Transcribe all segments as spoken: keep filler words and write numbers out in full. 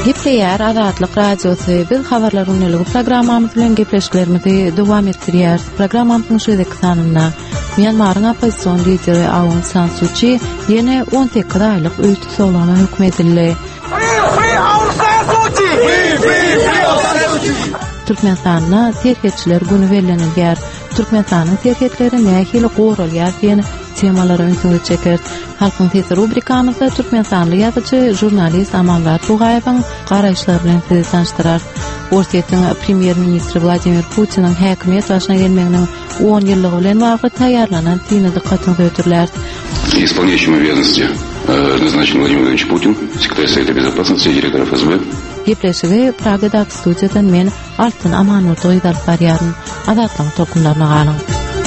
Gepleýär Azatlyk Radiosu biz habarlaryň ýylygy programmamyz bilen gepleşiklerimizi dowam etdirýär. Programmamyzyň şu ekranynda Myanmaryň opozisiýon lideri Aung San Suu Kyi ýene on sekiz aýlyk öýtü soglana hükm edildi. Türkmenistanyň serhetçiler güni berilýär. Türkmenistanyň serhetleri nähili gorulýar diýen temalara öňsüňe çeker. Halkyň sesi rubrikamyzda Türkmenistanly ýazgyçy, jurnalist Amanlar Tugaýewiň garaýşlary bilen sizi tanıştyrar. Orsetýanyň premier ministri Vladimir Putiniň häkimet başyna gelmeginiň on ýyllygy bilen bagly taýýarlanan syny dikkatyňizi ötürler. Исполняющим обязанности назначен Владимир Владимирович Путин, секретарь Совета Безопасности, директор эф эс бэ. Gepleşigi Praga'daki studiyadan men Altyn Amanurdy aýdalyp barýaryn. Adatlyň tokunlaryna galyň.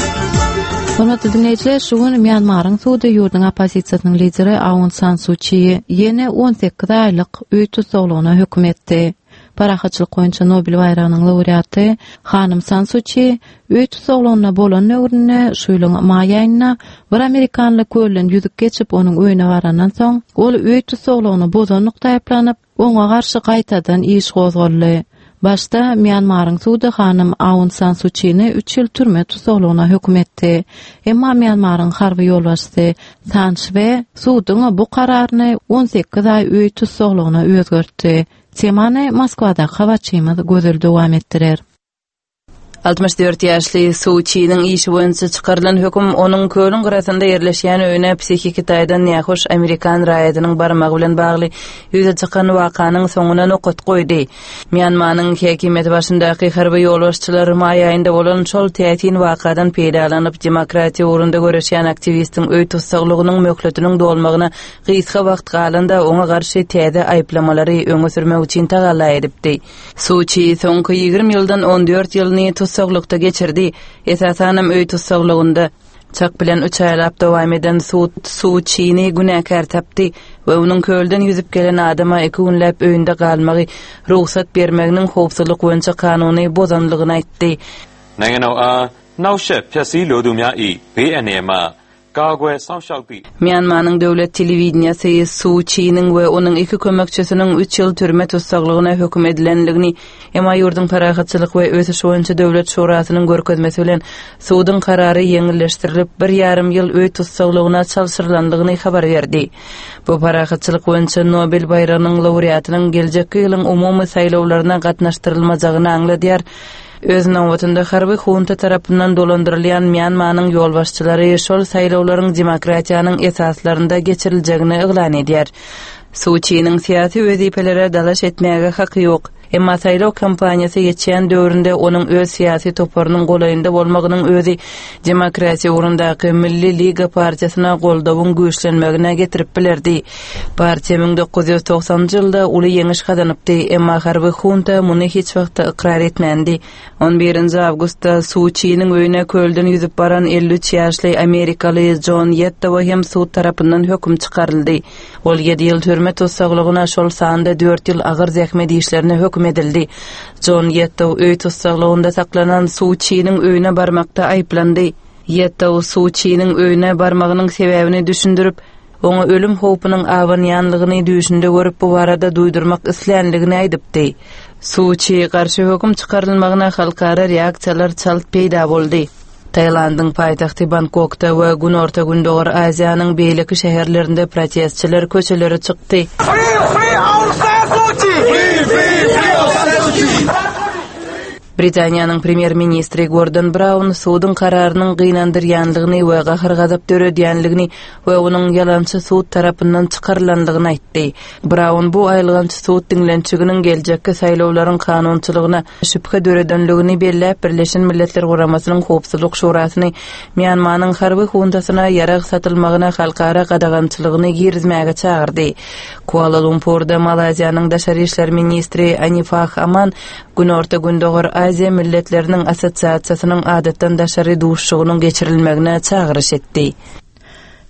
Hormatly dinleýijiler, şu gün Myanmaryň Suudi ýurdunyň opozisiýasynyň lideri Aung San Suu Kyi ýene on sekiz aýlyk öýtü soglagyna hükm etdi. Parahaçylyk boýunça Nobel baýragynyň laureaty Hanym San Suu Kyi öýtü soglanyna bolan nöwrüne şu ýylyň may aýyna bir Amerikanly kölen ýüzüp geçip onuň öýüne barandan soň ol öýtü soglanyny bozanlykda aýplanyp oňa garşy gaýtadan iş gozgaldy. Başta Myanmaryň sudy Hanym Aung San Suu Kyi'ni üç ýyl türme tutuklagyna hükm etdi. Emma Myanmaryň harby ýolbaşçysy San Shwe sudyň bu kararyny on sekiz aý öýtü tutuklagyna özgertdi. Temany Moskwada habarçymyz gözül dowam etdirer. altymyş dört ýaşly Suu Kyi'niň işi boýunça çykarylan hökm onuň kölün gyrasynda ýerleşýän öýüne psihik taýdan ýahoş Amerikan raýatynyň barmagy bilen bagly ýüze çykan wakanyň soňuna nokat goýdy. Myanmaryň häkimeti başyndaky harby ýolbaşçylar may aýynda bolan şol täsin wakadan peýdalanyp demokratiýa urunda göreşýän aktivistiň öýtü saglygynyň möhletiniň dolmagyna gysga wagt galanda oňa garşy täze aýplamalary öňe sürmek üçin tagalla edipdi. Suu Kyi soňky ýygrimi ýyldan on dört ýylyny tutsaqlykda geçirdi. Esasanam öý tutsaqlygynda çak bilen üç aýlap dowam eden Suu Kyi'ni günäkär tapdy we onuň kölden ýüzüp gelen adama iki günläp öýünde galmagy ruhsat bermeginiň howpsuzlyk boýunça kanuny bozanlygyny aýtdy. Naňa a nawşe pyasy lodumya i be anema Myanmaryň döwlet telewiziýasy Suu Kyi'niň we onuň iki kömekçisiniň üç ýyl türme tutsaqlygyna hökm edilenligini, emma ýurduň parahatçylyk we ösüş boýunça döwlet şurasynyň görkezmesi bilen suwdyň karary ýeňilleşdirilip bir ýarym ýyl öý tutsaqlygyna çalşyrlandygyny habar berdi. Bu parahatçylyk boýunça Nobel baýragynyň laureatynyň geljeki ýylyň umumy saýlawlaryna gatnaşdyrylmajagyny aňladýar. Öz nowatynda harby hunta tarapyndan dolandyrylýan Myanmaryň ýolbaşçylary şol saýlawlaryň demokratiýanyň esaslarynda geçiriljegini eglan edýär. Suu Kyi'niň syýasy wezipelere dalaş etmäge haky ýok. Emma saýlaw kampaniýasy geçýän döwründe onuň öz syýasy toparynyň golaýynda bolmagynyň özi demokratiýa urundaky Milli Liga partiýasyna goldawyň güýçlenmegine getirip bilerdi. Partiýa ming dokuz ýüz toksanjy ýylda uly ýeňiş kazanypdy, emma harby hunta muny hiç wagtda ikrar etmändi. on birinji awgustda Suu Kyi'niň öýüne kölden ýüzüp baran elli üç ýaşly Amerikaly John Yettow hem suud tarapyndan hökm çykaryldy. Ol ýedi ýyl türme tutsaqlygyna şol sanda dört ýyl agyr zähmet işlerine hökm edildi. John Yettow öý tutsaqlygynda saklanan Suu Kyi'niň öýüne barmakda aýplandy. Yettow Suu Kyi'niň öýüne barmagynyň sebäbini düşündirip, oňa ölüm howpunyň awanýanlygyny düşünde görüp bu barada duýdurmak islenligini aýdypdy. Suu Kyi garşy hökm çykarylmagyna halkara reaksiýalar çalyp peýda boldy. Taýlandyň paýtagty Bangkokda we gün orta gündogor Aziýanyň beýleki şäherlerinde protestçiler köçelere çykdy. Britaniýanyň premier ministri Gordon Brown suwdyň kararynyň gynandyrýanlygyny we gahar gazap döredýänligini we onuň ýalançy suud tarapyndan çykarlandygyny aýtdy. Brown bu aýlgançy suud diňlençiginiň geljekki saýlawlaryň kanunçylygyna şüphe döredenligini belläp Birleşen Milletler Guramasynyň Howpsuzlyk Şurasyny Myanmaryň harby huntasyna ýarag satylmagyna halkara gadagançylygyny girizmäge çagyrdy. Kuala Lumpurda Malaziýanyň daşary işler ministri Anifah Aman gün orta gündogor Aziya Milletleriniň Assosiasiýasynyň adatdan daşary duşşugynyň geçirilmegine çagyryş etdi.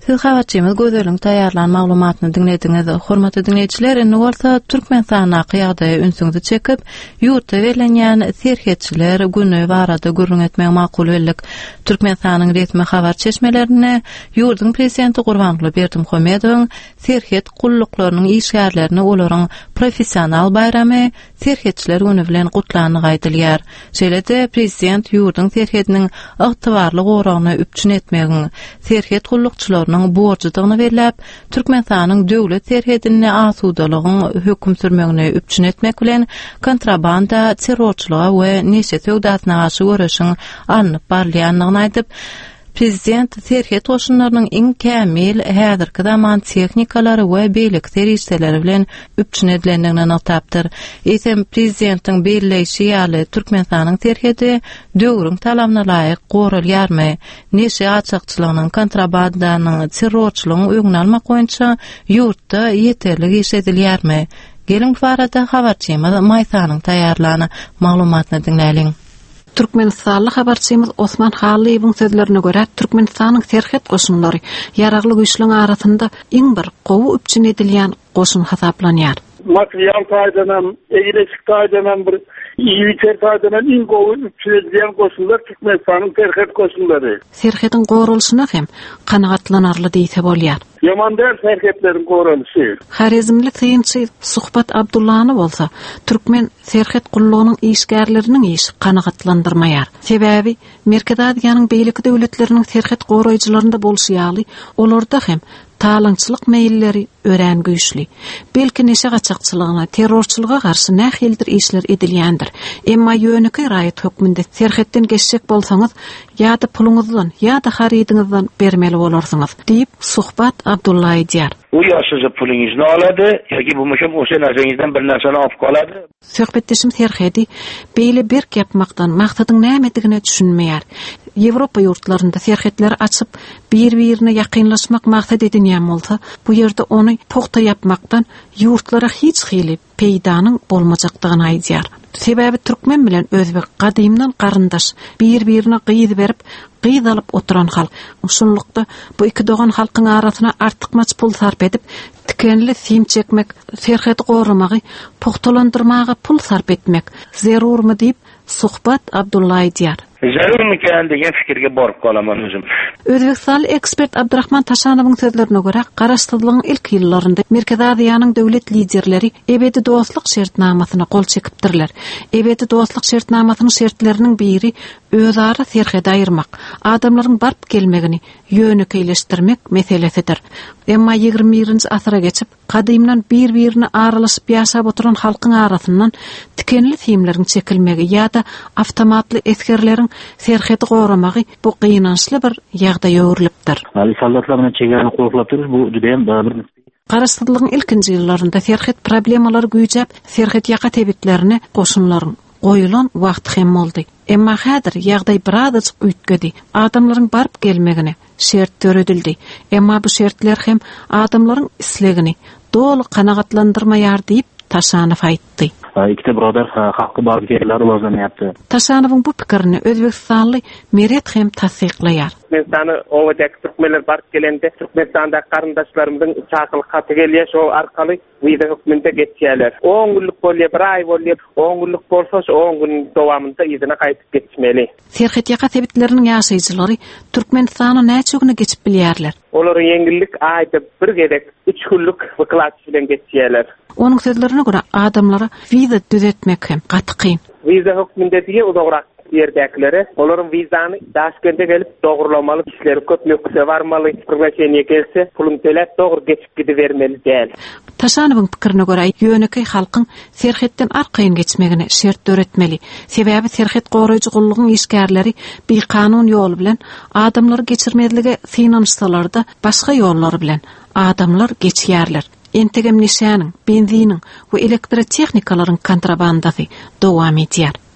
Siz habarçymyz gözölüň taýýarlan maglumatyny dinlediňiz. Hormatly dinleýijiler, indi bolsa Türkmenistana ýagdaýy ünsüňizi çekip, ýurtda berilýän serhetçiler güni barada gürrüň etmek makul bellik. Türkmenistanyň resmi habar çeşmelerini ýurduň prezidenti Gurbanguly Berdimuhammedowyň serhet gullyklarynyň işgärlerini olaryň professional bayramy serhetçiler güni bilen gutlanyny gaýdylýar. Şeýle-de prezident ýurduň serhetiniň ygtybarly goragyny üpçün etmegiň serhet gullukçylarynyň borçydygyny belläp, Türkmenistanyň döwlet serhetine asudalygyň hökm sürmegini üpçün etmek bilen kontrabanda, terrorçylyga we neşe söwdasyna garşy görüşiň alınıp barlýanlygyny aýdyp, prezident serhet goşunlarynyň iň kämil häzirki zaman tehnikalary we beýlik serişleri bilen üpçün edilendigini anlatapdyr. Eýsem prezidentiň belleşi ýaly Türkmenistanyň serheti döwrüň talabyna laýyk goralýarmy? Neşe açykçylygynyň, kontrabandanyň, terrorçylygyň öňüni almak boýunça ýurtda ýeterli iş edilýärmi? Gelin bu arada habarçymyz Maýsanyň taýýarlany maglumatyny dinläýin. Türkmenistanly habarçymyz Osman Haliýewiň sözlerine görä, Türkmenistanyň serhet goşunlary ýaragly güýçlüň arasynda iň bir gowy üpçün edilýän goşun hasaplanýar. Material taýdanam, egileşik taýdanam bir ýüter taýdanam iň gowy üpçün edilýän goşunlar Türkmenistanyň serhet goşunlary. Serhetiň gorulşyna hem kanagatlanarly diýse bolýar. Yaman der serhetlerin gorulşy. Harizmli tyýynçy Suhbat Abdullahny bolsa, Türkmen serhet gullugynyň işgärleriniň işi kanagatlandyrmaýar. Sebäbi Merkez Aziýanyň beýleki döwletleriniň serhet goraýjylarynda bolşýaly, olarda hem talançylyk meýilleri örän güýçli. Belki neşe gaçakçylygyna, terrorçylyga garşy nähildir işler edilýändir. Emma ýönüki raýat hökmünde serhetden geçsek bolsaňyz, ýa-da puluňyzdan, ýa-da haridiňizden bermeli bolarsyňyz, diýip Suhbat Abdullah diýär. O ýaşyjy pulyňyzny alady, ýa-ki bu meşem o sen ajaňyzdan bir näseni alyp galady. Söhbetdeşim serhedi beýle bir gepmakdan maksadyň nämedigine düşünmeýär. Ýewropa ýurtlarynda serhetler açyp bir-birine ýakynlaşmak maksat edilýän bolsa, bu ýerde ony pogta ýapmakdan ýurtlara hiç hili peýdanyň bolmajakdygyny aýdýar. Sebäbi türkmen bilen özbek gadymdan garyndaş, bir-birine gyýdy berip, gyýdy alyp oturan halk. Şunlukda bu iki dogan halkyň arasyna artykmaç pul sarp edip, tikenli film çekmek, serheti goramagy, pogtalandyrmaga pul sarp etmek zerurmy diýip Suhbat Abdullah diýär. Zarur mikan degan fikirge borup galaman özüm. Özbekistan ekspert Abdurrahman Taşanowyň sözlerine görä, garaşdyrlygyň ilk ýyllarynda Merkez Aziýanyň döwlet liderleri ebedi dostlyk şertnamasyna gol çekipdirler. Ebedi dostlyk şertnamasynyň şertleriniň biri özara serhet aýyrmak, adamlaryň barp gelmegini ýönükeýleşdirmek meselesidir. Emma ýygrimi birinji asyra geçip, gadymdan bir-birine aralaşyp ýaşap oturan halkyň arasyndan tikenli filmleriň çekilmegi ýa-da awtomatly eskerleriň serheti goramagy bu gynançly bir ýagdaý öwrülipdir. Ali soldatlar bilen çegerini goýup durýar, bu judaýam bir Garaşdyrlygyň ilkinji ýyllarynda serhet problemalary güýjäp, serhet ýaka tebitlerini goşunlaryň goýulan wagt hem boldy. Emma häzir ýagdaý birazajyk üýtgedi. Adamlaryň barp gelmegini şert töredildi. Emma bu şertler hem adamlaryň islegini dolu kanagatlandyrmaýar diýip Taşanow aýtdy. İkide birodar haqqy bar yerler ulazlanyapdy. Taşanowyň bu pikirini Özbekistanly Meret hem tasdiqlaýar. Türkmenistany owadak türkmenler barp gelende Türkmenistanda garyndaşlarymyň çakyl haty gelýär, şo arkaly wiza hökmünde geçýärler. on günlük bolýar, bir ay bolýar, on günlük bolsa on gün dowamında ýyzyna gaýtyp geçmeli. Serhet ýaka tebitleriniň ýaşaýjylary Türkmenistana näçe güne geçip bilýärler. Olaryň ýeňillik aýda bir gerek üç günlük wyklap bilen geçýärler. Onun sözlerine göre adamlara viza düzetmek hem gaty. Viza hökmünde diye uzagrak ýerdäkileri, olaryň wizany Daşkentde gelip dogrulamaly, işleri köp nökse barmaly, priwatniýe gelse, pulun töläp dogry geçip gidivermeli däl. Taşanowyň pikirine göre ýöneki halkyň serhetden arkaýyn geçmegine şert döretmeli. Sebäbi serhet goraýjy gullugyň işgärleri bir kanun ýol bilen adamlary geçirmezlige finansalarda başga ýollar bilen adamlar geçýärler. Entegem nişanyň, benziniň we elektrotehnikalaryň kontrabandasy dowam edýär.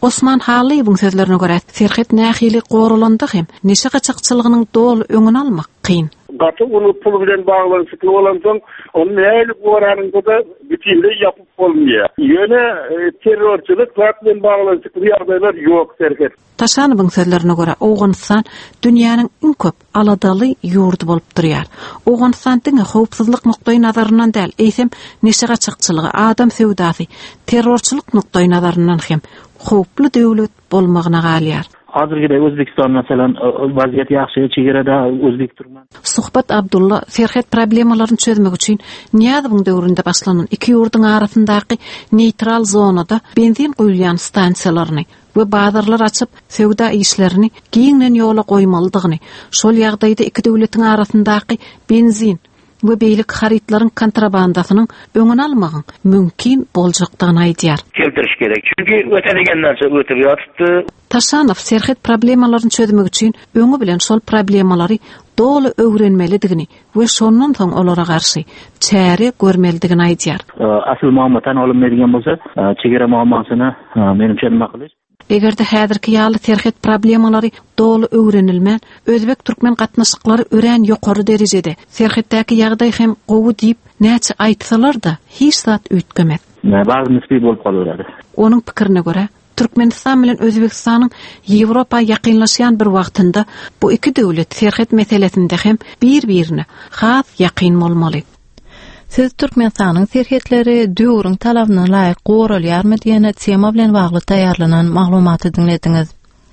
Osman Haliýewiň sözlerine görä, Serhet nähili gorulandy hem neşe gaçakçylygynyň dol öňüni almak kyn. Gatı onu pul bilen bağlantıklı olan soň onu näli goranynda da bütünle yapıp bolmaýar. Ýöne terrorçylyk bilen bağlantıklı ýagdaýlar ýok Serhet. Taşanybyň sözlerine görä, Awganistan dünýäniň iň köp aladaly ýurdy bolup durýar. Awganistanyň howpsuzlyk noktaý nazaryndan däl, eýsem neşe gaçakçylygy, adam sewdasy, terrorçylyk noktaý nazaryndan hem howply döwlet bolmagyna galýar. Hazırgıda Özbekistan mesela vaziyet yaxşı, çegerada Özbek Türkmen. Suhbat Abdulla Serhet problemalaryny çözmek üçin Niýazowyň döwründe başlanan iki ýurdyň arasyndaky neutral zonada benzin goýulýan stansiýalaryny we bazarlar açyp sewda işlerini giňden ýola goýmalydygyny, şol ýagdaýda iki döwletiň arasyndaky benzin we beýlik haritlaryň kontrabandasynyň öňüni almagyň mümkin boljakdygyny aýdýar. Keltiriş gerek. Çünki ötedigenden soň ötüp ýatypdy. Taşanow Serhet problemalaryny çözmek üçin öňü bilen şol problemalary dolu öwrenmelidigini we şondan soň olara garşy çäre görmelidigini aýdýar. Asyl muammadan alınmaýan bolsa, çegera muammasyny menimçe nima kılıç? Egerde häzirki ýaly Serhet problemalary dolu öwrenilmän, Özbek Türkmen gatnaşyklary ören ýokary derejede. Serhetdäki ýagdaý hem gowy diýip näçe aýtsalar da hiç zat ötgemek. Bazı nisbi bolup galýar. Onuň pikirine görä, Türkmenistan bilen Özbekistanyň Ýewropa ýakynlaşýan bir wagtynda bu iki döwlet Serhet meselesinde hem bir-birine has ýakyn bolmaly. Siz Türkmenistanyň serhetleri döwrüň talabyna laýyk goralýarmy diýene tema bilen bagly taýýarlanan maglumaty dinlediňiz.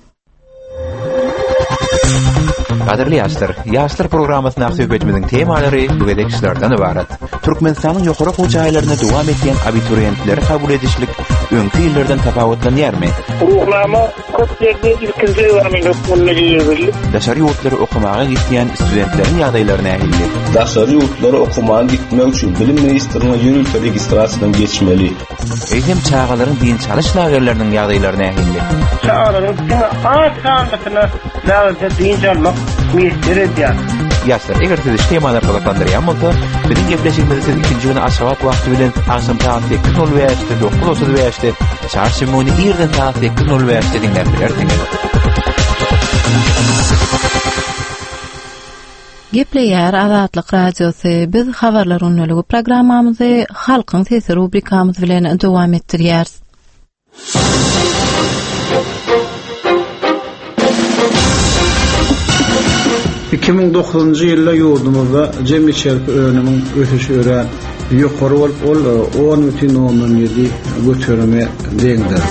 Qadirli ýaşlar, ýaşlar programmasyna söhbetimizin temalary bu gedekçilerden ibaret. Türkmenistanyň ýokary hojaýlaryna dowam etýän abiturientleri kabul edişlik öňki ýyllardan tapawutlanýarmy? Ruhlama köp ýerde ilkinji öwrüňe bolmagy ýerli. Daşary ýurtlara okumaga gitýän studentleriň ýagdaýlaryna ähilli. Daşary ýurtlara okumaga gitmek üçin bilim ministrliğine ýürüş registrasiýasyny geçmeli. Eýsem çağalaryň diň çalyş lagerleriniň ýagdaýlaryna ähilli. Çağalaryň az sandygyna näde diň çalmak minister edýär. Ýaşlar, eger siz temalar galaklandyrýan bolsa, biziň gepleşigimizi siz ikinji güni aşagat wagty bilen aşam saat sekiz nol beşde dokuz otuz beşde çarşymyny ýerden saat sekiz nol beşde dinläp bilersiňiz. Gepleýär Azatlyk radiosy. Biz habarlar önlügi programmamyzy Halkyň sesi rubrikamyz bilen dowam etdirýäris. iki ming dokuzunji ýylda ýurdumyzda jemgyýet şerpi önümiň ötüşi ören ýokary bolup ol on бүтүн ондон ýedi götürme deňdir.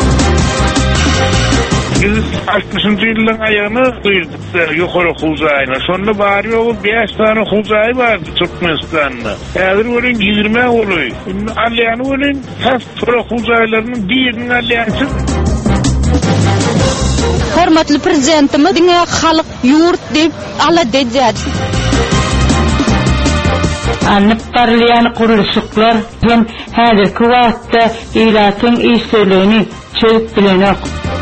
Biz altmışyncı ýylyň aýagyny duýduk ýokary hujaýyna. Şonda bary ýoly beş tane hujaý bardy Türkmenistanda. Häzir bolan ýigirme boly. Alýany bolan has hujaýlarynyň birini alýansy. Hormatly prezidentimiz diňe halyk ýurt diýip ala dejär. Anıp barlayan kuruluşlar hem häzirki wagtda ýylatyň işlerini çözüp bilenek.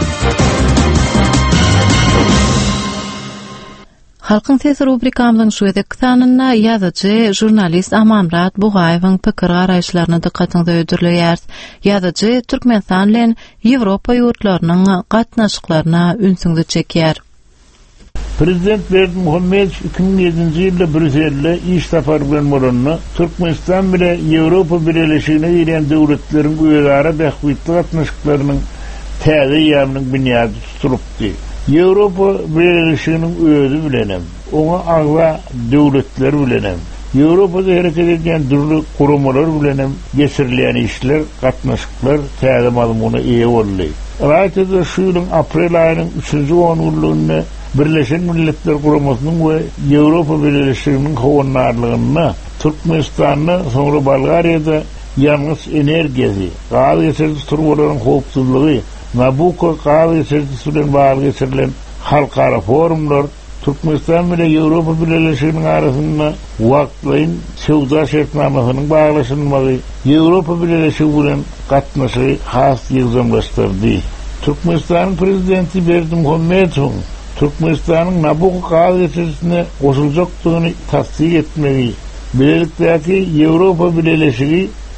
Halkyň sesi rubrikamyzyň şu edeki sanyna ýazyjy, jurnalist Amamrat Bugaýewiň pikir garaýşlaryny dikkatiňize öýdürleýär. Ýazyjy Türkmenistan bilen Ýewropa ýurtlarynyň gatnaşyklaryna ünsüňde çekýär. Prezident Berdimuhammedow iki bin ýedinji ýylda Brüsselde iş safary bilen bolanyny Türkmenistan bilen Ýewropa Birleşigine giren döwletleriň öýdara bähwitli gatnaşyklarynyň täze ýamynyň bünyady tutulypdy. Ýewropa Birleşiginiň özü bilenem, oňa agla döwletler bilenem, Ýewropada hereket edýän durly guramalar bilenem geçirilýän işler, gatnaşyklar täze mazmuny eýe boldy. Raýatda şu ýylyň aprel aýynyň üçünji onurlygyny Birleşen Milletler Guramasynyň we Ýewropa Birleşiginiň howannarlygyna Türkmenistanyny soňra Bolgariýada ýalňyz energiýasy, gaz geçirdi turgularyň howpsuzlygy, Nabucco gaz geçirdi bilen bagly geçirilen halkara forumlar Türkmenistan bilen Ýewropa Birleşiginiň arasynda wagtlaýyn sewda şertnamasynyň baglaşylmagy Ýewropa Birleşigi bilen gatnaşy has ýyzamlaşdyrdy. Türkmenistan prezidenti Berdimuhammedow Türkmenistanyň Nabucco gaz geçirisine goşuljakdygyny tasdik etmegi, bilelikdäki Ýewropa Birleşigi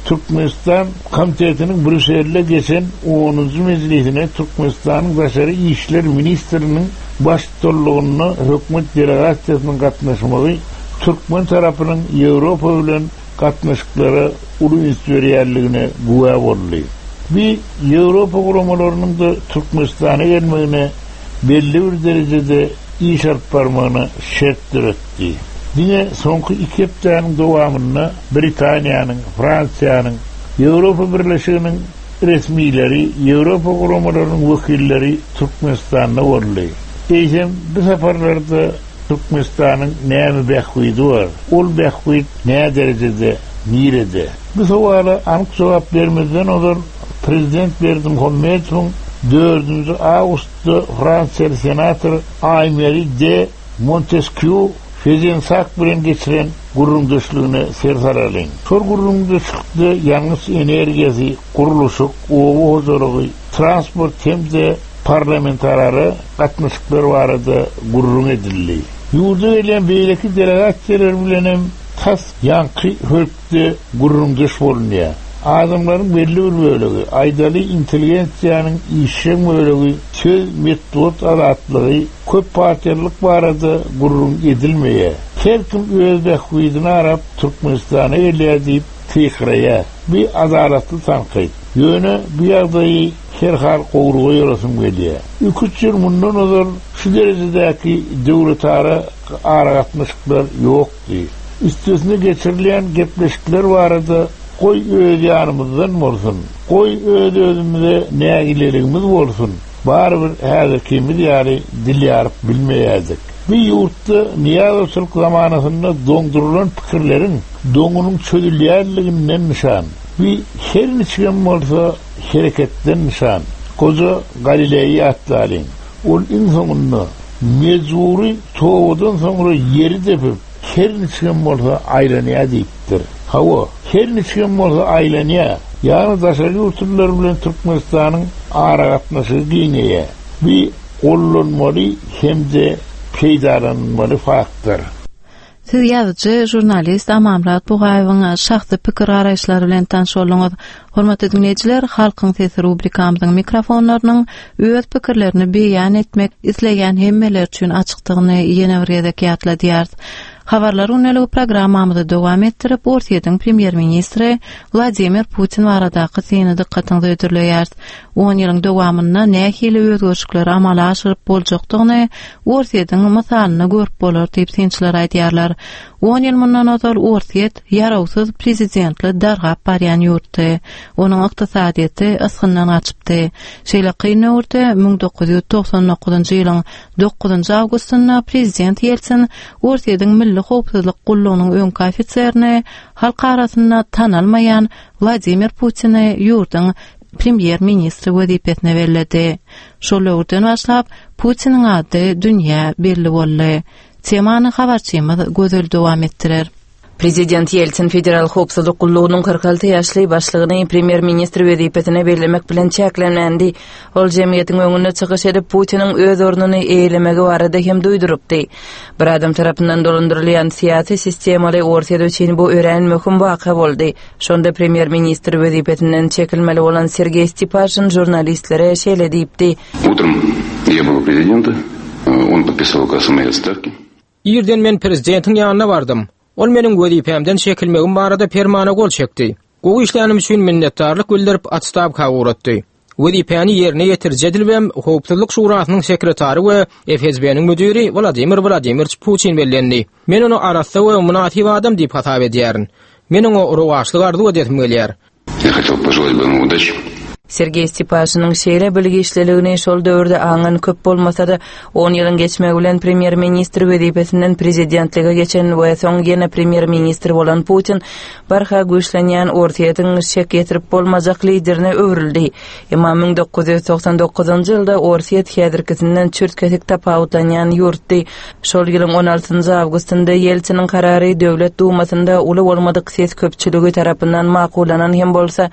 Türkmenistan Komitetinin Brüssel'de geçen onuncu meclisine Türkmenistan'ın Dışarı İşler Ministrinin baştorluğunu hükümet delegasyasının katnaşmağı Türkmen tarafının Avrupa bilen katnaşıkları ulu ünsüriyerliğine güve oldu. Bir Avrupa kurumalarının da Türkmenistan'a gelmeğine belli bir derecede iş artparmağına şerttir etti. Yine sonki iki haftanın devamında Britanya'nın, Fransa'nın, Avrupa Birleşiği'nin resmileri, Avrupa kurumalarının vekilleri Türkmenistan'a oldu. Eysem bu seferlerde Türkmenistan'ın neymi bekviydi var. Ol bekviydi ne derecede, nirede. Bu suala anık cevap vermeden olur Prezident Berdim Muhammed'in dördüncü Ağustos'ta Fransız senatör Aymeri de Montesquieu Fezensak bilen geçiren gurrundaşlığını sersaralın. Sor gurrundaşlıkta yalnız enerjisi, kuruluşuk, oğu hocalığı, transport hem de parlamentarları katmışlıklar varada gurrun edildi. Yurda gelen beyleki delegatçiler bilenem tas yankı hölkte gurrundaş bulunuyor. Adamların belli bir bölüğü, aydalı inteligensiyanın işin bölüğü, söz metot alatlığı, köp partiyarlık barada gurrun edilmeye. Her kim öz bekvidini arap Türkmenistan'a eliye deyip tekraya bir adalatlı tankayt. Yönü bir adayı her hal qoğruğa yorasın geliye. Üç yıl bundan olur şu derecedeki devletara aragatmışlıklar yoktu. Üstesine geçirilen gepleşikler vardı. Koy öz yanımızdan olsun. Koy öz özümüze negilerimiz olsun. Bari bir hazırkimiz yani dil yarıp bilmeyezdik. Bir yurtta niyazatçılık zamanısında dondurulan fikirlerin donunun çözülüyerliğinden nişan. Bir her niçin olsa hareketten nişan. Koca Galile'yi atlalın. Ol insanını mecburi toğudan sonra yeri depip her niçin olsa aylanıya deyiptir. Hava, her niçin olsa aylanıya, yani daşarı yurtlular bilen Türkmenistan'ın aragatnaşı giyneye, bir olunmalı hem de peydalanmalı faktır. Siz yazıcı, jurnalist Amamrat Buğayev'in şahsı pikir arayışları bilen tanış olunuz. Hormatly dinleyijiler, Halkyň Sesi rubrikamyzyň mikrofonlarynyň öz pikirlerini beýan etmek isleýän hemmeler üçin açykdygyny ýene bir ýerde ýatla diýär. Habarlar unaly programmamyzy dowam etdirip, Orsiýanyň premier ministri Vladimir Putin baradaky seni dikkatiňizi öýdürleýär. on ýylyň dowamynda nähili özgörüşler amala aşyryp boljakdygyny Orsiýanyň mysalyny görüp bolar diýip sinçiler aýdýarlar. on ýyl mundan öňe Orsiýet ýarawsyz prezidentli dargap barýan ýurtdy. Onuň ykdysadyety ysgyndan açypdy. Şeýle kyn ýurtda ming dokuz ýüz toksan dokuzynjy ýylyň dokuzynjy awgustynda prezident Yeltsin Orsiýanyň milli howpsuzlyk gullugynyň öňki ofitserini halk arasynda tanalmayan Vladimir Putin'i ýurtyň premier ministri wezipetine berildi. Şol ýurdan başlap Putin'in ady dünýä belli boldy. Temany habarçymyz gözel dowam etdirer. Prezident Yeltsin federal howpsuzlyk gullugynyň kırk alty ýaşly başlygyny premier ministri wezipetine belirlemek bilen çäklendi. Ol jemgyýetiň öňüne çykyş edip Putiniň öz ornuny eýlemegi barada hem duýdurypdy. Bir adam tarapyndan dolandyrylýan siýasy sistemaly Orsiýada üçin bu ören möhüm waka boldy. Şonda premier ministri wezipetinden çekilmeli bolan Sergey Stepashin jurnalistlere şeýle diýipdi. Утром я был у президента, он подписал указ о моей отставке. Ýerden men prezidentiň ýanyna bardym. Ol meniň wezipemden çekilmegim barada fermana gol çekdi. Bu işlerim üçin minnetdarlyk bildirip atstavka uğratdy. Wezipeni ýerine ýetirjedilbem Howpsuzlyk Şurasynyň sekretary we F S B-niň müdiri Vladimir Vladimirovich Putin bellendi. Men onu arasda we munasip adam diýip hatap edýärin. Meniň o rowaşlyk arzuw edýärim gelýär. Я хотел пожелать бы ему удачи. Sergey Stepashin'ın şeýle bilgiçliligini şol döwürde aňan köp bolmasa-da on ýylyň geçmegi bilen premier ministri wezipetinden prezidentlige geçen we soň ýene premier ministri bolan Putin barha güýçlenýän Orsiýanyň şek getirip bolmajak liderine öwrüldi. Emma ming dokuz ýüz toksan dokuzynjy ýylda Orsiýet häzirkisinden çürtketik tapawutlanýan ýurtdy. Şol ýylyň on altynjy awgustynda Yeltsiniň karary döwlet dumasynda uly bolmadyk ses köpçüligi tarapyndan makulanan hem bolsa,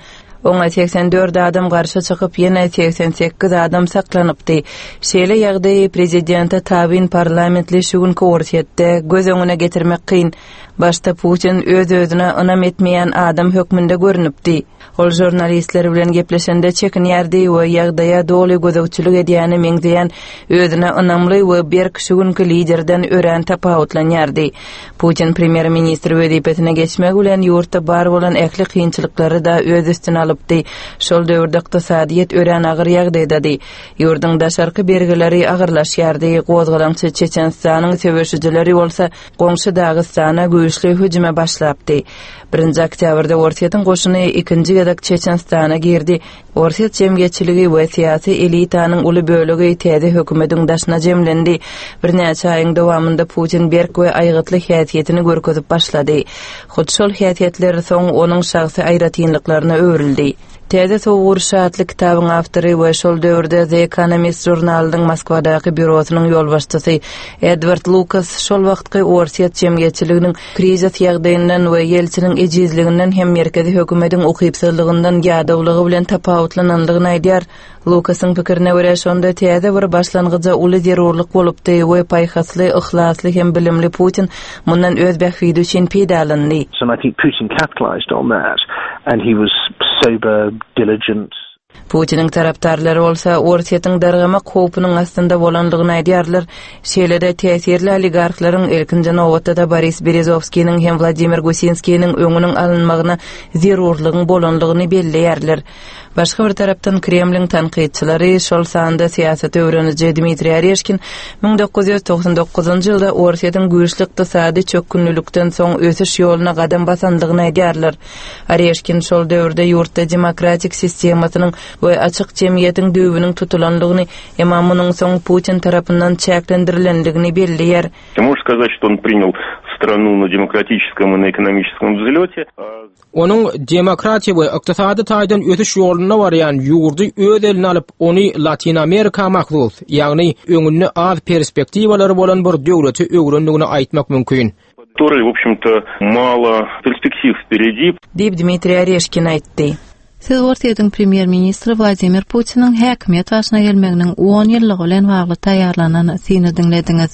Oňa seksen dört adam garşy çykyp ýene seksen sekiz adam saklanypdy. Şeýle ýagdaý prezidente tabin parlamentleşigin korsiyetde göz öňüne getirmek kyn. Başta Putin öz-özüne ynam etmeýän adam hökmünde görnüpdi. Ol jurnalistler bilen gepleşende çekinýärdi we ýagdaýa doly gözegçilik edýäni meňzeýän özüne ynamly we bir kişigünki liderden örän tapawutlanýardy. Putin premier ministri wezipetine geçmek bilen ýurtda bar bolan ekli kynçylyklary da öz üstüne alypdy. Şol döwürde ykdysadyýet örän agyr ýagdaýdady. Ýurdun daşarky bergileri agyrlaşýardy. Gozgalançy Çeçenistanyň söwüşçileri bolsa goňşy Dagystana güýçli hüjüme başlapdy. birinji oktýabrda Orsiýetiň goşuny ikinji gedak Çeçenistana girdi. Orsiýet jemgyýetçiligi we syýasy elitanyň uly bölegi täze hökümetiň daşyna jemlendi. Bir näçe aýyň dowamında Putin berk we aýgytly häsiýetini görkezip başlady. Hut şol häsiýetler soň onuň şahsy aýratynlyklaryna öwrildi. Täze sowgur şatly kitabyň awtory we şol döwürde The Economist jurnalynyň Moskwadaky bürosynyň ýolbaşçysy Edward Lucas şol wagtky Orsiýet jemgyýetçiliginiň krizis ýagdaýyndan we ýelçiniň ejizliginden hem merkezi hökümetiň ukypsızlygyndan ýadawlygy bilen tapawutlananlygyny aýdýar. Lukasyň pikirine görä şonda täze bir başlangyja uly zerurlyk bolupdy we paýhasly, ihlasly hem bilimli Putin mundan öz bähwidi üçin peýdalandy. So I think Putin capitalized on that and he was sober, diligent. Putinin taraptarlary bolsa Orsiýetiň dargama kopynyň astynda bolanlygyny aýdýarlar. Şeýlede täsirli oligarklaryň ilkinji nowatda Boris Berezovskiň hem Vladimir Gusinskiň öňüniň alynmagyna zerurlygyň bolanlygyny belleýärler. Başga bir tarapdan Kremliň tanqidçilari şol sanda siýasat öwreniji Dmitri Oreshkin bin dokuz yüz toksan dokuzunji ýylda Orsiýetiň güýçli ykdysady çökünlülükden soň ösüş ýoluna gadam basandygyny aýdýarlar. Oreshkin şol döwürde ýurtda demokratik sistemasynyň we açyk jemgyýetiň düýbüniň tutulanlygyny, emma munyň soň Putin tarapyndan çäklendirilendigini belleýär. Можно сказать, что он принял страну на демократическом и на экономическом взлете. Onun demokratiýa we ykdysady taýdan ötüş ýoluny barýan ýurdy öz eline alyp ony Latin Amerika mahlus, ýagny öňünde az perspektiwalary bolan bir döwleti öwrendigini aýtmak mümkin. Который, в общем-то, мало перспектив впереди. Dip Dmitri Oreshkin aýtdy. Siz Orsiýetiň premier ministri Vladimir Putiniň häkimet başyna gelmeginiň on ýyllygy bilen bagly taýýarlanan syny dinlediňiz.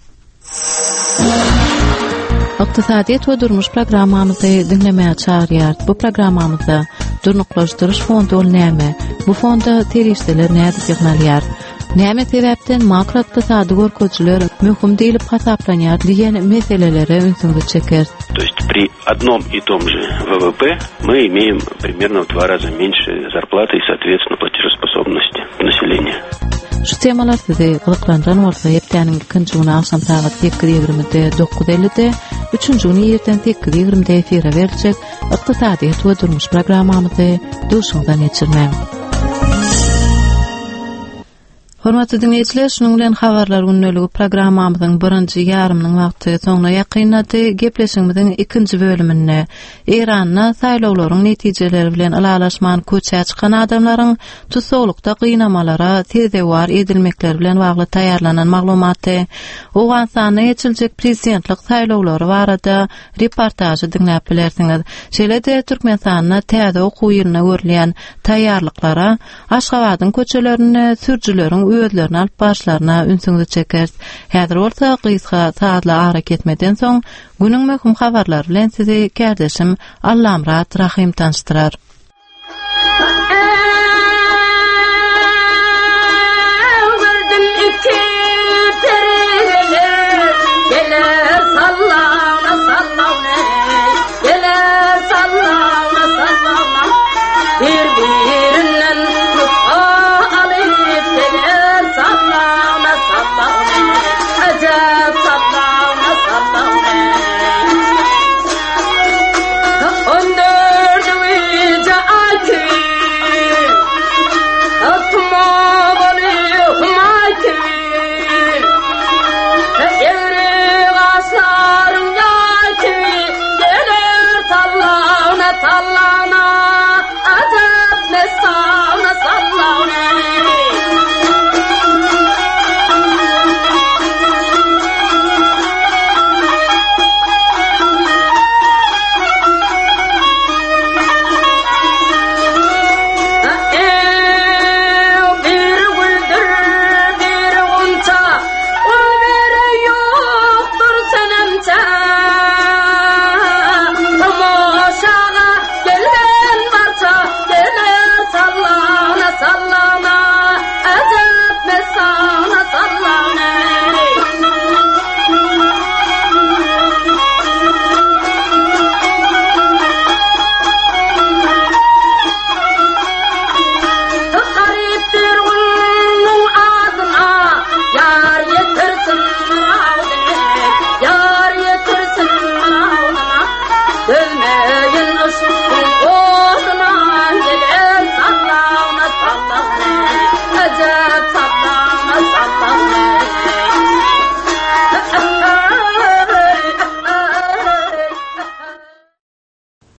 Iqtisadiyet we durmuş programmamyzdy dinlemäge çagyrýar. Bu programmamyzda Durnuklaşdyryş fondy ol näme? Bu fonda terişdeler näde ýygnalyar? Näme sebäpden makro iqtisady görkezçiler möhüm diýilip hasaplanýar diýen meselelere ünsüňde çeker. То есть при одном и том же ВВП мы имеем примерно в два раза меньше зарплаты и, соответственно, платежеспособности населения. Şu temalar sizi gyzyklandyran bolsa, ýetdiňiň ikinji güni akşam saat sekiz ýigrimide dokuz ellide, üçünji güni ýerden sekiz ýigrimide efire berilýek Iqtisadyýet we durmuş programmamyzy duşuňdan geçirmem. Hormatly dinleýijiler, şunuň bilen habarlar günneligi programmamyzyň birinji ýarymynyň wagty soňuna ýakynlady. Gepleşigimiziň ikinji bölümine Iranda saýlawlaryň netijeleri bilen alalaşman köçe çykan adamlaryň tutsawlykda gynamalara tezewar edilmekleri bilen bagly taýýarlanan maglumaty, Owganstanda geçiljek prezidentlik saýlawlary barada reportajy dinläp bilersiňiz. Şeýle-de Türkmenistanyň täze okuw ýerine görülýän taýýarlyklara, Aşgabatyň köçelerini sürjüleriň özlerini alyp başlaryna ünsüňde çeker. Häzir bolsa gysga saatly hareket etmeden soň günüň möhüm habarlary bilen sizi kardeşim Allamrat Rahim tanıştyrar.